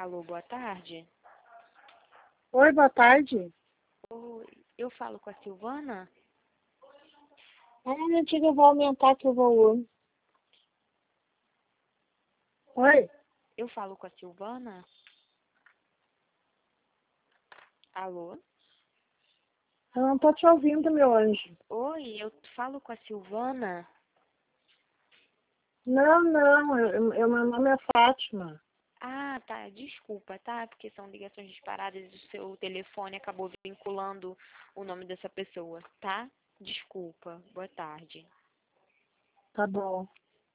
Alô, boa tarde. Oi, boa tarde. Oi, eu falo com a Silvana? Minha antiga, eu vou aumentar aqui o volume. Oi? Eu falo com a Silvana? Alô? Eu não tô te ouvindo, meu anjo. Oi, eu falo com a Silvana? Não, meu nome é Fátima. Ah, tá, desculpa, tá? Porque são ligações disparadas e o seu telefone acabou vinculando o nome dessa pessoa, tá? Desculpa, boa tarde. Tá bom.